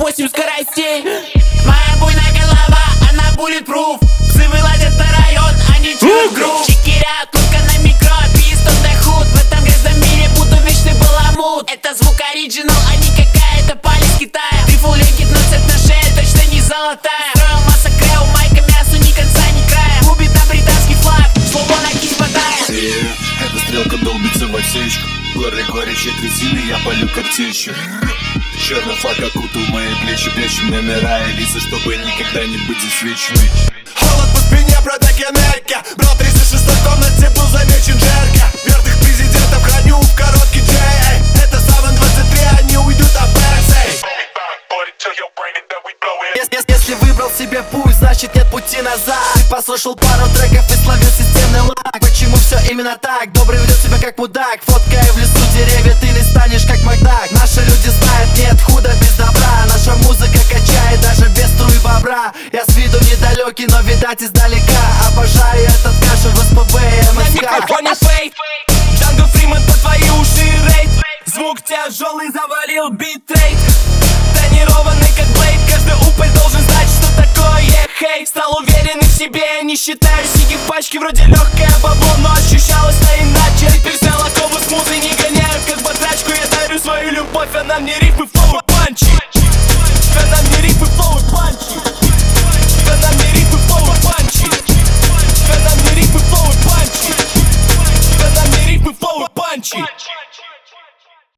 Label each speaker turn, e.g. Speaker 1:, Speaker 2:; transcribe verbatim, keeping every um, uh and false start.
Speaker 1: восемь скоростей. Моя буйная голова, она bulletproof. Псы вылазят на район, они чуют грув. Чекирят, только на микро, пист on the hood. В этом грязном мире буду вечный баламут. Это звук оригинал, а не какая-то паль из Китая. Ты фулл легит, но цепь на шее точно не золотая. Строил массакре, у майка мясу ни конца, ни края. Губит на британский флаг, слово на кисть мотает.
Speaker 2: Эта стрелка долбится в отсечку. Горле горячей трясины, я полю как тещу. Черный флаг окутал мои плечи, прячу номера и лица, чтобы никогда не быть засвеченной.
Speaker 3: Холод по спине, продак Америка. Брал в тридцать шестой комнате, был замечен Джерка. Верных президентов храню в короткий джей. Это Саван двадцать три, они уйдут от Берсей. Если, если выбрал себе путь, значит нет пути назад. Ты послушал пару треков и словил системный лаг. Почему все именно так? Добрый ведет себя как мудак. Фоткая в лесу деревья, ты не станешь как Макдак. Наши люди знают, нет худа без добра. Наша музыка качает даже без струй бобра. Я с виду недалекий, но видать издалека. Обожаю этот кашель в эс пэ бэ и эм эс ка.
Speaker 1: На микрофоне Фейт, Джанго Фриман по твои уши рейд. Звук тяжелый, завалил битрейт. Тонированный как Блейд, каждый упырь должен знать, что такое хейт. Стал уверенный в себе, не считаю сиги в пачке, вроде легкое бабло, но ощущалось